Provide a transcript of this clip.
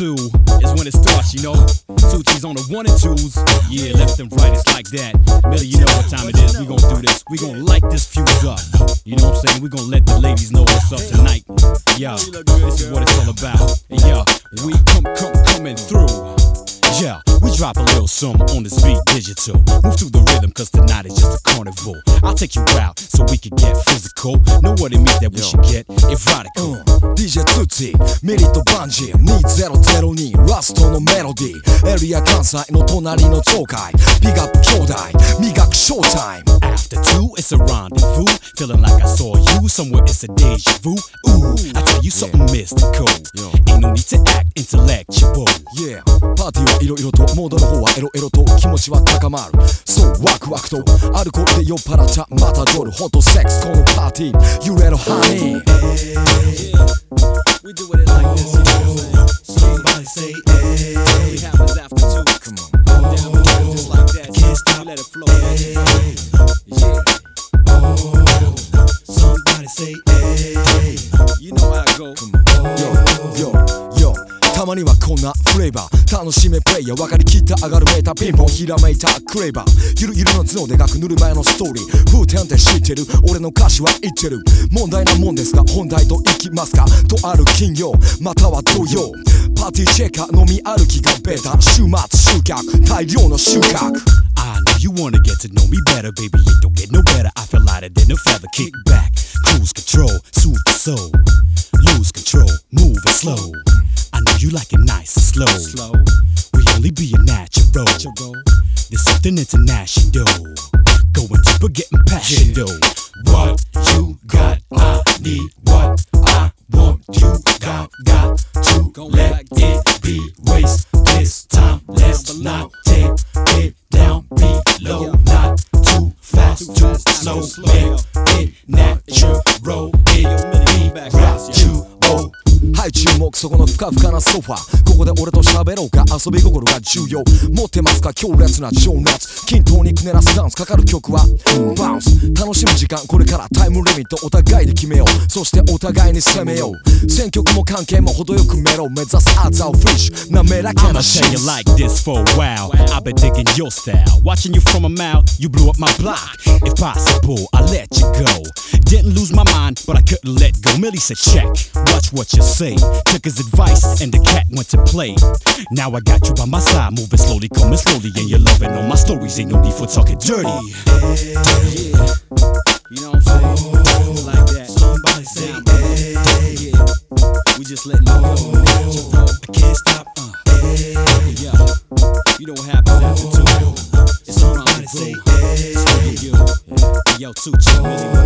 2 is when it starts, you know. 2 T's on the 1 and 2s. Yeah, left and right, it's like that. Millie, you know what time it is. We gon' do this. We gon' light this fuse up. You know what I'm saying? We gon' let the ladies know what's up tonight. Yo, this is what it's all about. And yo, we coming through. Yeah, we drop a little something on this beat digital. Move to the rhythm, cause tonight is just a carnival. I'll take you out so we can get physical. Know what it means that we should get erotical. DJ ツーティーメリットバンジー2002ラストのメロディーエリア関西の隣の町会ビッグアップ兄弟磨くショータイム After 2 it's a rendezvous. Feeling like I saw you somewhere, it's a deja vu. Ooh, I tell you something mystical. Ain't no need to act intellectual. Yeah パーティーはいろいろとモードの方はエロエロと気持ちは高まるそうワクワクとアルコールで酔っ払っちゃまたドルホットセックスこのパーティー揺れろハニー We doing it like this, you know what I'm saying? Somebody say, hey. It happens after 2. Come on. Down below, just like that. Can't stop. We let it flow. Yeah. Somebody say, hey. You know how it go. Yo たまにはこんなフレーバー楽しめプレイヤー分かりきった上がるメーターピンポンひらめいたクレーバーゆるゆるの頭脳で書くぬるま湯のストーリー風天って知ってる俺の歌詞は言ってる問題なもんですが本題といきますかとある金曜または土曜パーティーチェッカー飲み歩きがベタ週末集客大量の収穫 I know you wanna get to know me better, baby. It don't get no better. I feel lighter than a feather. Kick back, cruise control, soothe the soul. Lose control, move it slow. I know you like it nice and slow. We only be a natural. There's something international. Going deeper, getting passion though. What you got, I need. What I want, you got to let it be. Waste this time, let's not take it down below. Not too fast, too slow. Make it natural. It be gradual. はい注目そこのふかふかなソファーここで俺と喋ろうか遊び心が重要持ってますか強烈な情熱均等にくねらすダンスかかる曲はバウンス楽しむ時間これからタイムリミットお互いで決めようそしてお互いに攻めよう選曲も関係も程よくメロ目指すアザーフィッシュ滑らか I'ma なシ tell ー you ズ like this for a while. I've been digging your style. Watching you from a mile, you blew up my block. If possible, I let you go. Didn't lose my mind, but I couldn't let go. Millie said, check, watch what you say. Took his advice, and the cat went to play. Now I got you by my side, moving slowly, coming slowly, and you're loving all my stories. Ain't no need for talking dirty. Yeah. You know what I'm saying? Like that. Somebody say, hey. Yeah. We just letting it go. I can't stop. Yeah. You know what happens after 2. It's somebody say, hey. Yo, 2 Millie.